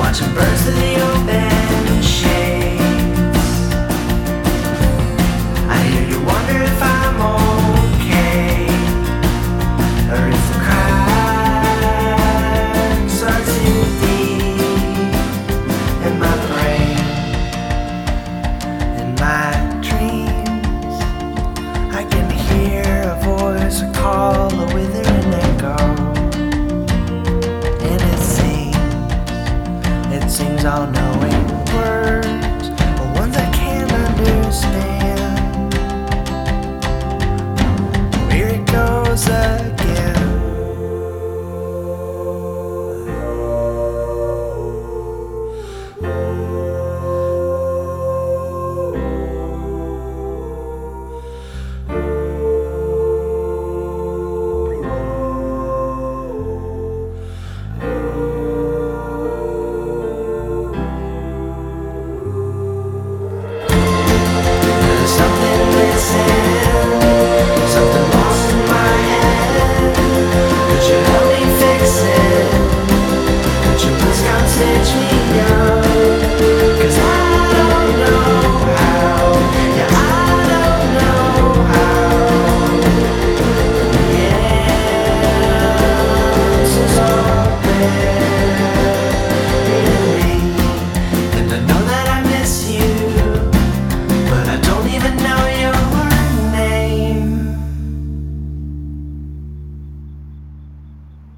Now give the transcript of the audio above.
watching birds through the open shades. I hear you wonder if I'm okay, or if the cracks are too deep in my brain. In my dreams, I can hear a voice, a call, a withering echo, and it sings all knowing.